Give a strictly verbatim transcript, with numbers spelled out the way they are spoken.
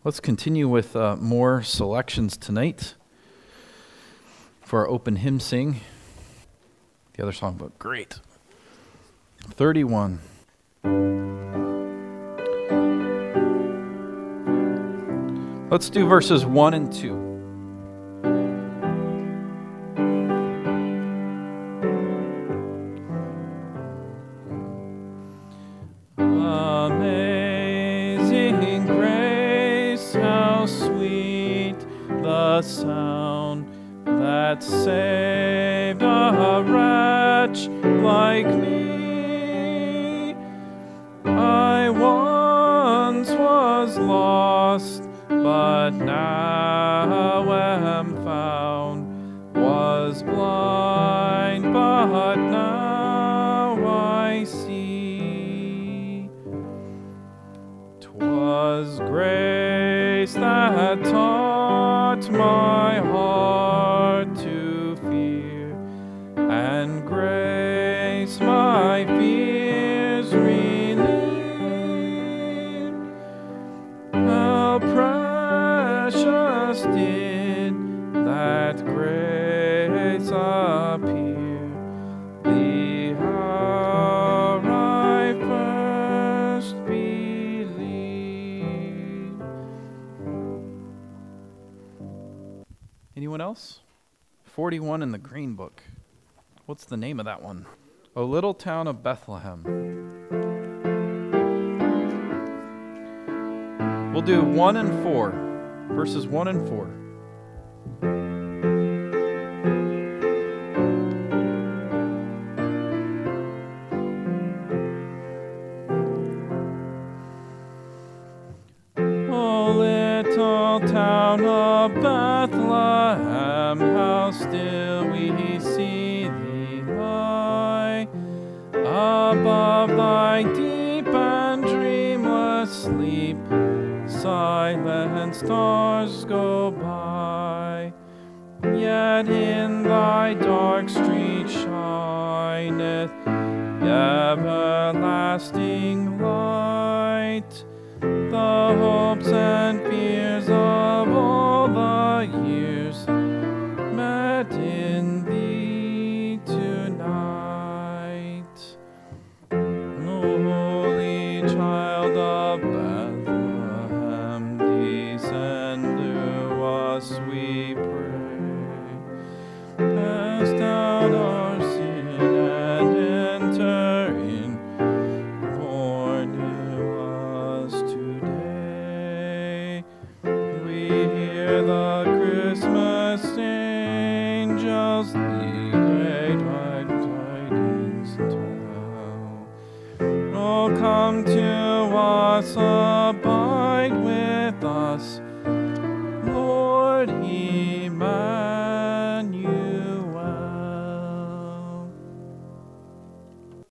Let's continue with uh, more selections tonight for our open hymn sing. The other songbook, great. thirty-one. Let's do verses one and two. Amazing grace, how sweet the sound that saved a wretch like me. I once was lost, but now am found, was blind, but now I see. 'Twas grace that taught my heart to fear, and grace my fears relieved. How precious did that grace appear the hour I first believed. Anyone else? forty-one in the Green Book. What's the name of that one? O Little Town of Bethlehem. We'll do one and four, verses one and four. O little town of Bethlehem, how still we see thee lie above thy deep and dreamless sleep. Silent stars go by, yet in thy dark street shineth everlasting light. The hopes and fears of all the years met in thee tonight. O holy child of Bethlehem, descend to us, we pray. Cast out our sin and enter in. Born to us today. We hear the Christmas angels the great glad tidings tell. Oh, come to us, abide with us.